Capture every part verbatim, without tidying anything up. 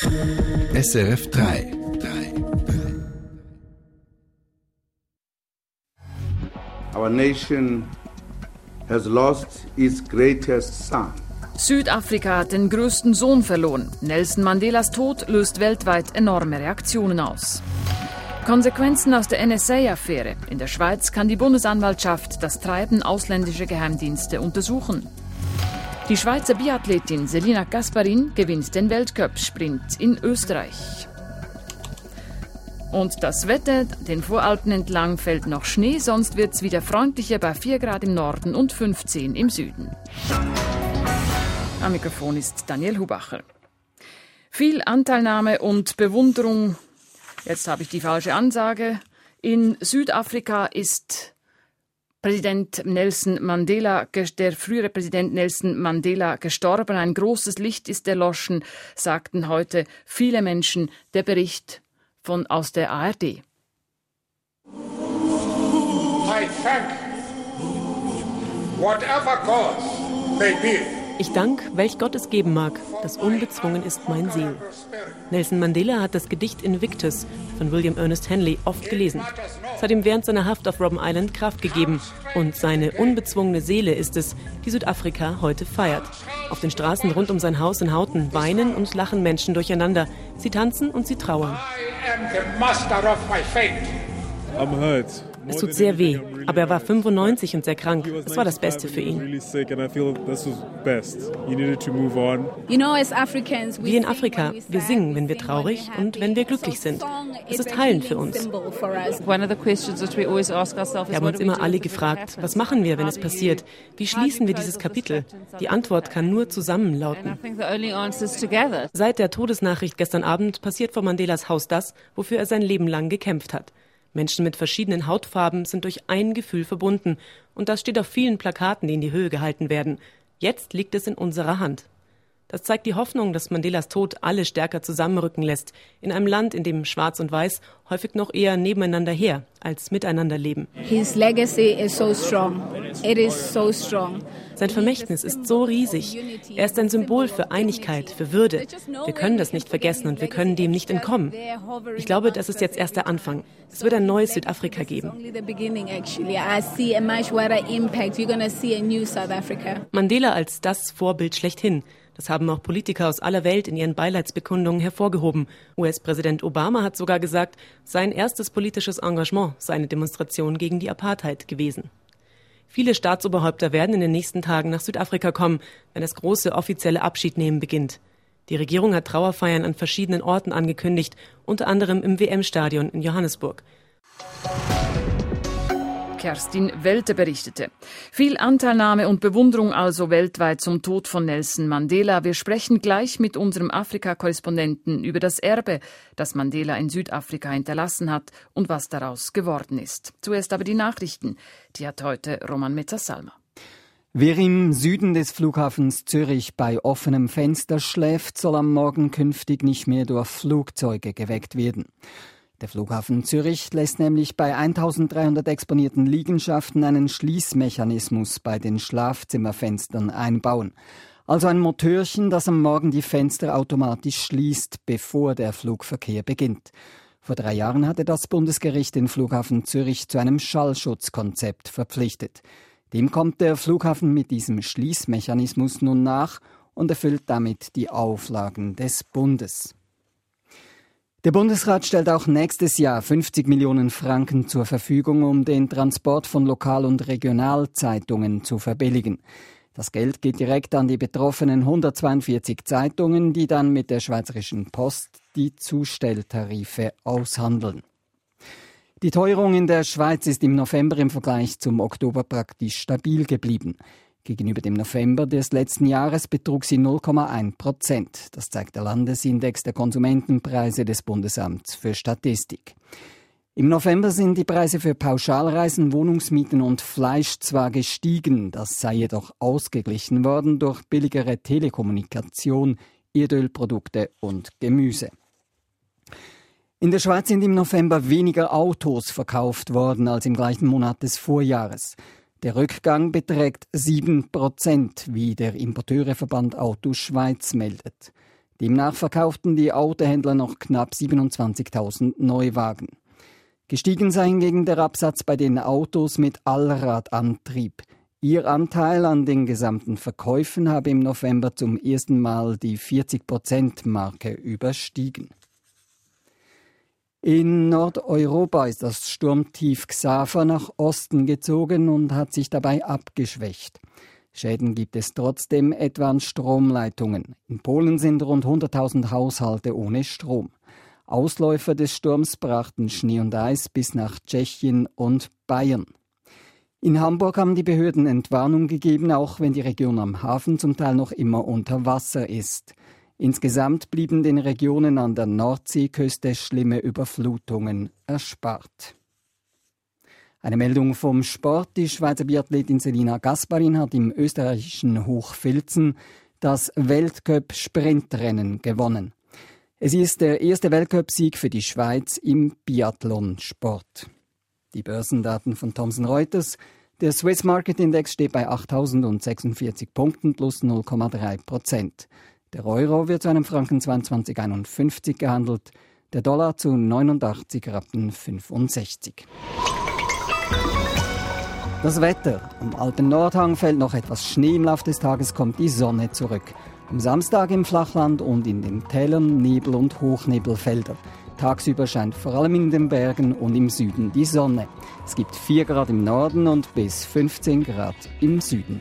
S R F drei. Our nation has lost its greatest son. Südafrika hat den größten Sohn verloren. Nelson Mandelas Tod löst weltweit enorme Reaktionen aus. Konsequenzen aus der N S A-Affäre. In der Schweiz kann die Bundesanwaltschaft das Treiben ausländischer Geheimdienste untersuchen. Die Schweizer Biathletin Selina Gasparin gewinnt den Weltcup-Sprint in Österreich. Und das Wetter, den Voralpen entlang fällt noch Schnee, sonst wird es wieder freundlicher bei vier Grad im Norden und fünfzehn im Süden. Am Mikrofon ist Daniel Hubacher. Viel Anteilnahme und Bewunderung, jetzt habe ich die falsche Ansage, in Südafrika ist Präsident Nelson Mandela, der frühere Präsident Nelson Mandela gestorben. Ein großes Licht ist erloschen, sagten heute viele Menschen. Der Bericht von aus der A R D. I thank whatever cause may be. Ich dank, welch Gott es geben mag, das unbezwungen ist mein Ziel. Nelson Mandela hat das Gedicht Invictus von William Ernest Henley oft gelesen. Es hat ihm während seiner Haft auf Robben Island Kraft gegeben. Und seine unbezwungene Seele ist es, die Südafrika heute feiert. Auf den Straßen rund um sein Haus in Houghton weinen und lachen Menschen durcheinander. Sie tanzen und sie trauern. I'm hurt. Es tut sehr weh, aber er war fünfundneunzig und sehr krank. Es war das Beste für ihn. Wie in Afrika, wir singen, wenn wir traurig und wenn wir glücklich sind. Es ist heilend für uns. Wir haben uns immer alle gefragt, was machen wir, wenn es passiert? Wie schließen wir dieses Kapitel? Die Antwort kann nur zusammen lauten. Seit der Todesnachricht gestern Abend passiert vor Mandelas Haus das, wofür er sein Leben lang gekämpft hat. Menschen mit verschiedenen Hautfarben sind durch ein Gefühl verbunden. Und das steht auf vielen Plakaten, die in die Höhe gehalten werden. Jetzt liegt es in unserer Hand. Das zeigt die Hoffnung, dass Mandelas Tod alle stärker zusammenrücken lässt. In einem Land, in dem Schwarz und Weiß häufig noch eher nebeneinander her als miteinander leben. His legacy is so strong. It is so strong. Sein Vermächtnis ist so riesig. Er ist ein Symbol für Einigkeit, für Würde. Wir können das nicht vergessen und wir können dem nicht entkommen. Ich glaube, das ist jetzt erst der Anfang. Es wird ein neues Südafrika geben. Mandela als das Vorbild schlechthin. Das haben auch Politiker aus aller Welt in ihren Beileidsbekundungen hervorgehoben. U S-Präsident Obama hat sogar gesagt, sein erstes politisches Engagement sei eine Demonstration gegen die Apartheid gewesen. Viele Staatsoberhäupter werden in den nächsten Tagen nach Südafrika kommen, wenn das große offizielle Abschiednehmen beginnt. Die Regierung hat Trauerfeiern an verschiedenen Orten angekündigt, unter anderem im W M-Stadion in Johannesburg. Kerstin Welte berichtete. Viel Anteilnahme und Bewunderung also weltweit zum Tod von Nelson Mandela. Wir sprechen gleich mit unserem Afrika-Korrespondenten über das Erbe, das Mandela in Südafrika hinterlassen hat und was daraus geworden ist. Zuerst aber die Nachrichten. Die hat heute Roman Metzer-Salma. Wer im Süden des Flughafens Zürich bei offenem Fenster schläft, soll am Morgen künftig nicht mehr durch Flugzeuge geweckt werden. Der Flughafen Zürich lässt nämlich bei eintausenddreihundert exponierten Liegenschaften einen Schließmechanismus bei den Schlafzimmerfenstern einbauen. Also ein Motörchen, das am Morgen die Fenster automatisch schließt, bevor der Flugverkehr beginnt. Vor drei Jahren hatte das Bundesgericht den Flughafen Zürich zu einem Schallschutzkonzept verpflichtet. Dem kommt der Flughafen mit diesem Schließmechanismus nun nach und erfüllt damit die Auflagen des Bundes. Der Bundesrat stellt auch nächstes Jahr fünfzig Millionen Franken zur Verfügung, um den Transport von Lokal- und Regionalzeitungen zu verbilligen. Das Geld geht direkt an die betroffenen hundertzweiundvierzig Zeitungen, die dann mit der Schweizerischen Post die Zustelltarife aushandeln. Die Teuerung in der Schweiz ist im November im Vergleich zum Oktober praktisch stabil geblieben. Gegenüber dem November des letzten Jahres betrug sie null Komma eins Prozent. Das zeigt der Landesindex der Konsumentenpreise des Bundesamts für Statistik. Im November sind die Preise für Pauschalreisen, Wohnungsmieten und Fleisch zwar gestiegen, das sei jedoch ausgeglichen worden durch billigere Telekommunikation, Erdölprodukte und Gemüse. In der Schweiz sind im November weniger Autos verkauft worden als im gleichen Monat des Vorjahres. Der Rückgang beträgt sieben Prozent, wie der Importeureverband Auto Schweiz meldet. Demnach verkauften die Autohändler noch knapp siebenundzwanzigtausend Neuwagen. Gestiegen sei hingegen der Absatz bei den Autos mit Allradantrieb. Ihr Anteil an den gesamten Verkäufen habe im November zum ersten Mal die vierzig-Prozent-Marke überstiegen. In Nordeuropa ist das Sturmtief Xaver nach Osten gezogen und hat sich dabei abgeschwächt. Schäden gibt es trotzdem etwa an Stromleitungen. In Polen sind rund hunderttausend Haushalte ohne Strom. Ausläufer des Sturms brachten Schnee und Eis bis nach Tschechien und Bayern. In Hamburg haben die Behörden Entwarnung gegeben, auch wenn die Region am Hafen zum Teil noch immer unter Wasser ist. Insgesamt blieben den Regionen an der Nordseeküste schlimme Überflutungen erspart. Eine Meldung vom Sport. Die Schweizer Biathletin Selina Gasparin hat im österreichischen Hochfilzen das Weltcup-Sprintrennen gewonnen. Es ist der erste Weltcup-Sieg für die Schweiz im Biathlonsport. Die Börsendaten von Thomson Reuters. Der Swiss Market Index steht bei achttausendsechsundvierzig Punkten plus null Komma drei Prozent. Der Euro wird zu einem Franken zweiundzwanzig Komma einundfünfzig gehandelt, der Dollar zu neunundachtzig Rappen fünfundsechzig. Das Wetter. Am Alpen Nordhang fällt noch etwas Schnee. Im Laufe des Tages kommt die Sonne zurück. Am Samstag im Flachland und in den Tälern Nebel- und Hochnebelfelder. Tagsüber scheint vor allem in den Bergen und im Süden die Sonne. Es gibt vier Grad im Norden und bis fünfzehn Grad im Süden.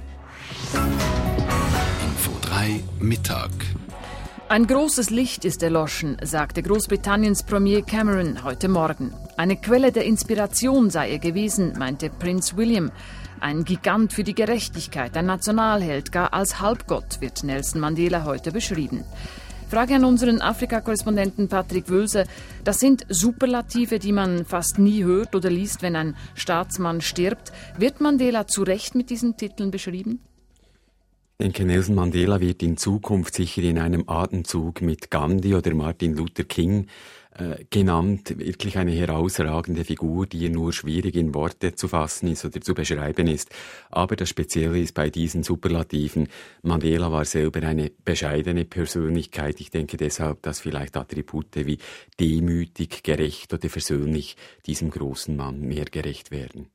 Info drei Mittag. Ein großes Licht ist erloschen, sagte Großbritanniens Premier Cameron heute Morgen. Eine Quelle der Inspiration sei er gewesen, meinte Prinz William. Ein Gigant für die Gerechtigkeit, ein Nationalheld, gar als Halbgott wird Nelson Mandela heute beschrieben. Frage an unseren Afrika-Korrespondenten Patrick Wülse. Das sind Superlative, die man fast nie hört oder liest, wenn ein Staatsmann stirbt. Wird Mandela zu Recht mit diesen Titeln beschrieben? Ich denke, Nelson Mandela wird in Zukunft sicher in einem Atemzug mit Gandhi oder Martin Luther King äh, genannt. Wirklich eine herausragende Figur, die nur schwierig in Worte zu fassen ist oder zu beschreiben ist. Aber das Spezielle ist bei diesen Superlativen, Mandela war selber eine bescheidene Persönlichkeit. Ich denke deshalb, dass vielleicht Attribute wie demütig, gerecht oder versöhnlich diesem großen Mann mehr gerecht werden.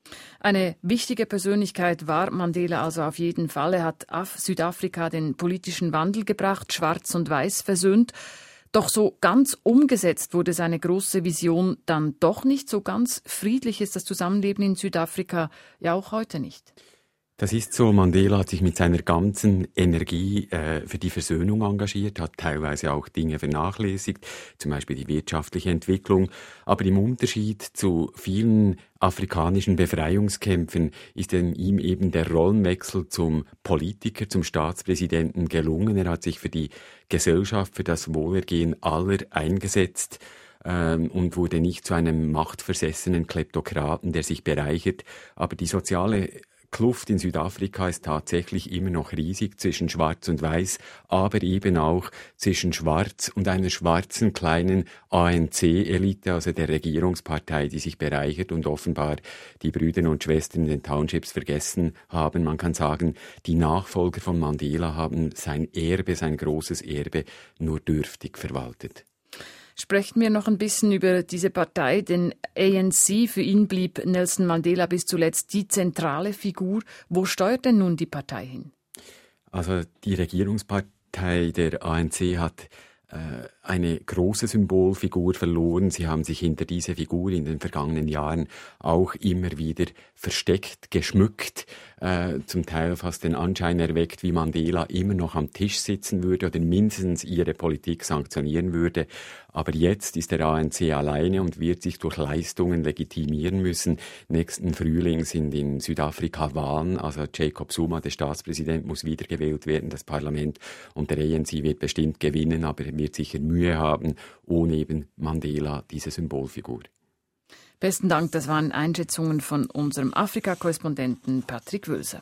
Eine wichtige Persönlichkeit war Mandela also auf jeden Fall. Er hat Südafrika den politischen Wandel gebracht, Schwarz und Weiß versöhnt. Doch so ganz umgesetzt wurde seine große Vision dann doch nicht. So ganz friedlich ist das Zusammenleben in Südafrika ja auch heute nicht. Das ist so. Mandela hat sich mit seiner ganzen Energie äh, für die Versöhnung engagiert, hat teilweise auch Dinge vernachlässigt, zum Beispiel die wirtschaftliche Entwicklung. Aber im Unterschied zu vielen afrikanischen Befreiungskämpfen ist ihm eben der Rollenwechsel zum Politiker, zum Staatspräsidenten gelungen. Er hat sich für die Gesellschaft, für das Wohlergehen aller eingesetzt ähm, und wurde nicht zu einem machtversessenen Kleptokraten, der sich bereichert. Aber die soziale Kluft in Südafrika ist tatsächlich immer noch riesig zwischen Schwarz und Weiß, aber eben auch zwischen Schwarz und einer schwarzen kleinen A N C-Elite, also der Regierungspartei, die sich bereichert und offenbar die Brüder und Schwestern in den Townships vergessen haben. Man kann sagen, die Nachfolger von Mandela haben sein Erbe, sein großes Erbe, nur dürftig verwaltet. Sprechen wir noch ein bisschen über diese Partei, den A N C. Für ihn blieb Nelson Mandela bis zuletzt die zentrale Figur. Wo steuert denn nun die Partei hin? Also die Regierungspartei der A N C hat äh, eine große Symbolfigur verloren. Sie haben sich hinter diese Figur in den vergangenen Jahren auch immer wieder versteckt, geschmückt, äh, zum Teil fast den Anschein erweckt, wie Mandela immer noch am Tisch sitzen würde oder mindestens ihre Politik sanktionieren würde. Aber jetzt ist der A N C alleine und wird sich durch Leistungen legitimieren müssen. Nächsten Frühling sind in Südafrika Wahlen, also Jacob Zuma, der Staatspräsident, muss wiedergewählt werden, das Parlament, und der A N C wird bestimmt gewinnen, aber er wird sicher Mühe haben, ohne eben Mandela, diese Symbolfigur. Besten Dank, das waren Einschätzungen von unserem Afrika-Korrespondenten Patrick Wülse.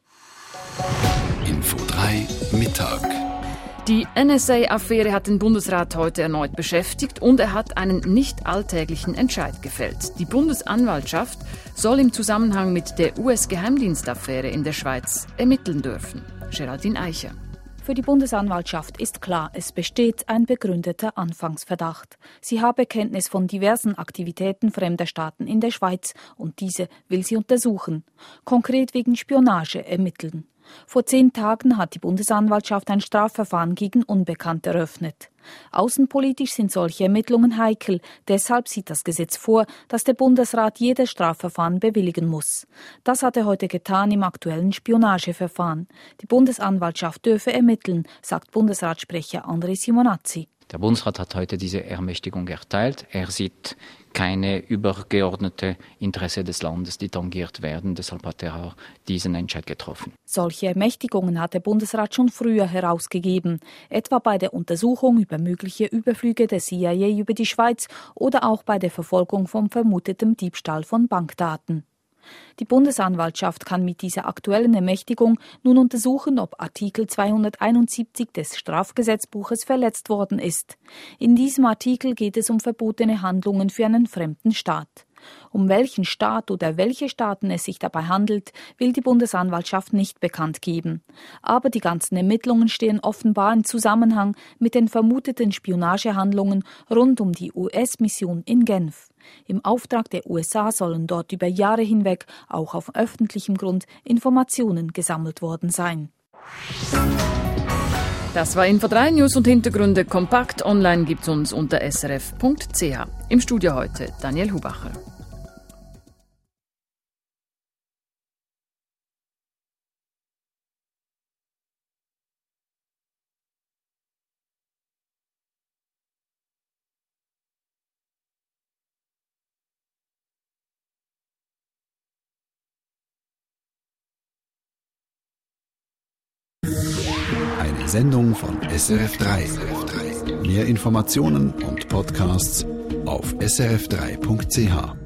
Info drei Mittag. Die N S A-Affäre hat den Bundesrat heute erneut beschäftigt und er hat einen nicht alltäglichen Entscheid gefällt. Die Bundesanwaltschaft soll im Zusammenhang mit der U S-Geheimdienstaffäre in der Schweiz ermitteln dürfen. Geraldine Eicher. Für die Bundesanwaltschaft ist klar, es besteht ein begründeter Anfangsverdacht. Sie habe Kenntnis von diversen Aktivitäten fremder Staaten in der Schweiz und diese will sie untersuchen. Konkret wegen Spionage ermitteln. Vor zehn Tagen hat die Bundesanwaltschaft ein Strafverfahren gegen Unbekannte eröffnet. Außenpolitisch sind solche Ermittlungen heikel. Deshalb sieht das Gesetz vor, dass der Bundesrat jedes Strafverfahren bewilligen muss. Das hat er heute getan im aktuellen Spionageverfahren. Die Bundesanwaltschaft dürfe ermitteln, sagt Bundesratssprecher André Simonazzi. Der Bundesrat hat heute diese Ermächtigung erteilt. Er sieht keine übergeordnete Interesse des Landes, die tangiert werden. Deshalb hat er auch diesen Entscheid getroffen. Solche Ermächtigungen hat der Bundesrat schon früher herausgegeben, etwa bei der Untersuchung über mögliche Überflüge der C I A über die Schweiz oder auch bei der Verfolgung von vermutetem Diebstahl von Bankdaten. Die Bundesanwaltschaft kann mit dieser aktuellen Ermächtigung nun untersuchen, ob Artikel zweihunderteinundsiebzig des Strafgesetzbuches verletzt worden ist. In diesem Artikel geht es um verbotene Handlungen für einen fremden Staat. Um welchen Staat oder welche Staaten es sich dabei handelt, will die Bundesanwaltschaft nicht bekannt geben. Aber die ganzen Ermittlungen stehen offenbar im Zusammenhang mit den vermuteten Spionagehandlungen rund um die U S-Mission in Genf. Im Auftrag der U S A sollen dort über Jahre hinweg auch auf öffentlichem Grund Informationen gesammelt worden sein. Das war Info drei News und Hintergründe kompakt. Online gibt's uns unter s r f punkt c h. Im Studio heute Daniel Hubacher. Eine Sendung von S R F drei. Mehr Informationen und Podcasts auf s r f drei punkt c h.